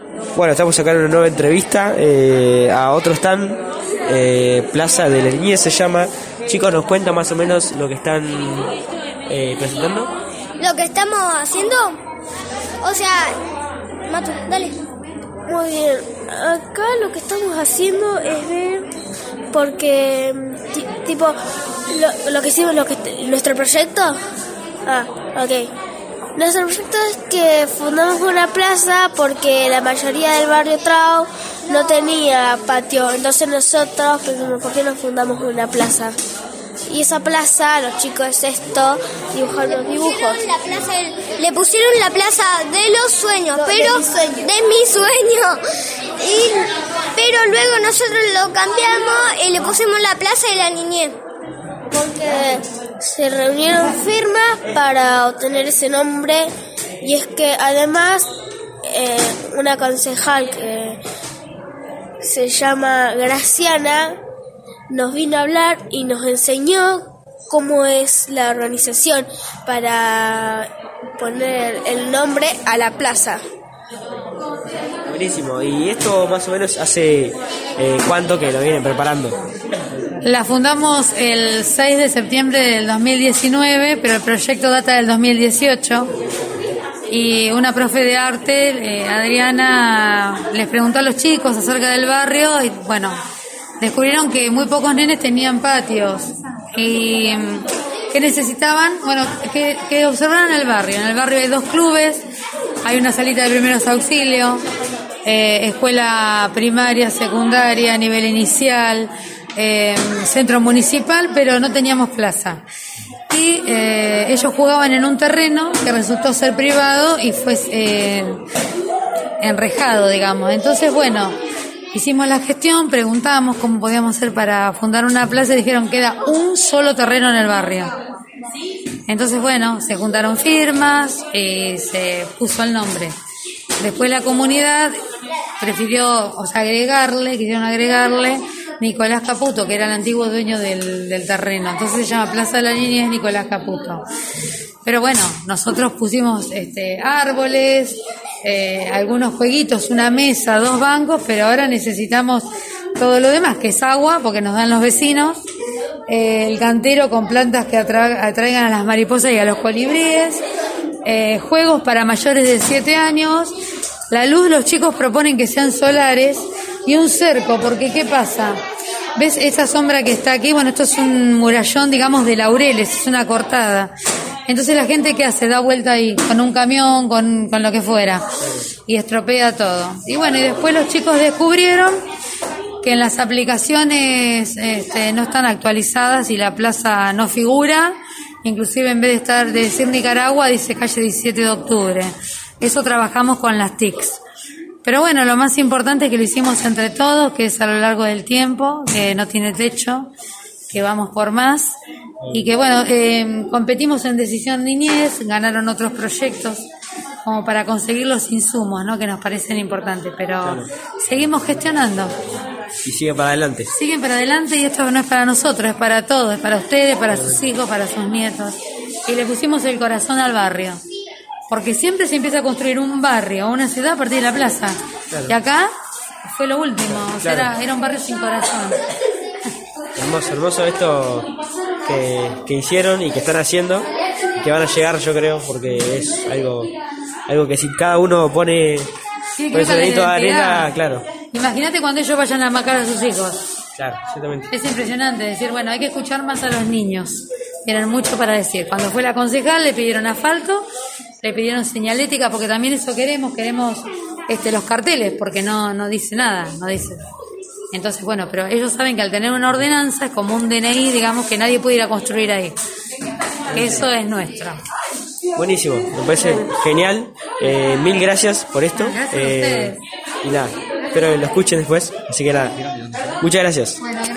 Bueno, estamos acá en una nueva entrevista a otro stand, Plaza de la Niñez se llama. Chicos, ¿nos cuentan más o menos lo que están presentando? Lo que estamos haciendo, o sea, Matu, dale. Muy bien, acá lo que estamos haciendo es ver, porque tipo, lo que hicimos, nuestro proyecto, nuestro proyecto es que fundamos una plaza porque la mayoría del barrio Trau no tenía patio, entonces nosotros pensamos, ¿por qué no fundamos una plaza? Y esa plaza, los chicos de sexto dibujaron los dibujos. Le pusieron la plaza de los sueños, pero de mi sueño. Pero luego nosotros lo cambiamos y le pusimos la plaza de la niñez. Porque se reunieron firmas para obtener ese nombre, y es que además una concejal que se llama Graciana nos vino a hablar y nos enseñó cómo es la organización para poner el nombre a la plaza. Buenísimo. ¿Y esto más o menos hace cuánto que lo vienen preparando? La fundamos el 6 de septiembre del 2019, pero el proyecto data del 2018. Y una profe de arte, Adriana, les preguntó a los chicos acerca del barrio y bueno, descubrieron que muy pocos nenes tenían patios y que necesitaban, bueno, que observaran el barrio. En el barrio hay 2 clubes, hay una salita de primeros auxilios, escuela primaria, secundaria, nivel inicial, centro municipal, pero no teníamos plaza. Y ellos jugaban en un terreno que resultó ser privado y fue enrejado, digamos. Entonces, bueno, hicimos la gestión, preguntamos cómo podíamos hacer para fundar una plaza y dijeron que era un solo terreno en el barrio. Entonces, bueno, se juntaron firmas y se puso el nombre. Después la comunidad prefirió, quisieron agregarle Nicolás Caputo, que era el antiguo dueño del terreno. Entonces se llama Plaza de la Niñez Nicolás Caputo. Pero bueno, nosotros pusimos árboles, algunos jueguitos, una mesa, 2 bancos, pero ahora necesitamos todo lo demás, que es agua, porque nos dan los vecinos, el cantero con plantas que atraigan a las mariposas y a los colibríes, juegos para mayores de 7 años, la luz los chicos proponen que sean solares, y un cerco, porque ¿qué pasa? ¿Ves esa sombra que está aquí? Bueno, esto es un murallón, digamos, de laureles, es una cortada. Entonces la gente, ¿qué hace? Da vuelta ahí, con un camión, con lo que fuera, y estropea todo. Y bueno, y después los chicos descubrieron que en las aplicaciones no están actualizadas y la plaza no figura, inclusive en vez de decir Nicaragua, dice calle 17 de octubre. Eso trabajamos con las TICs. Pero bueno, lo más importante es que lo hicimos entre todos, que es a lo largo del tiempo, que no tiene techo, que vamos por más, y que bueno, competimos en Decisión Niñez, ganaron otros proyectos como para conseguir los insumos, ¿no?, que nos parecen importantes, pero claro, seguimos gestionando. Y siguen para adelante. Siguen para adelante, y esto no es para nosotros, es para todos, es para ustedes, para sus hijos, para sus nietos. Y le pusimos el corazón al barrio. Porque siempre se empieza a construir un barrio o una ciudad a partir de la plaza. Claro. Y acá fue lo último, o sea, claro, era un barrio sin corazón. Hermoso esto que hicieron y que están haciendo, y que van a llegar, yo creo, porque es algo que si cada uno pone su granito de arena, claro. Imagínate cuando ellos vayan a marcar a sus hijos. Claro, exactamente. Es impresionante decir, bueno, hay que escuchar más a los niños. Tienen mucho para decir. Cuando fue la concejal le pidieron asfalto, le pidieron señalética, porque también eso queremos los carteles, porque no dice nada, no dice. Entonces, bueno, pero ellos saben que al tener una ordenanza es como un DNI, digamos, que nadie puede ir a construir ahí. Eso es nuestro. Buenísimo, me parece genial. 1000 gracias por esto. Gracias a ustedes. Y nada, espero que lo escuchen después. Así que nada, muchas gracias. Bueno,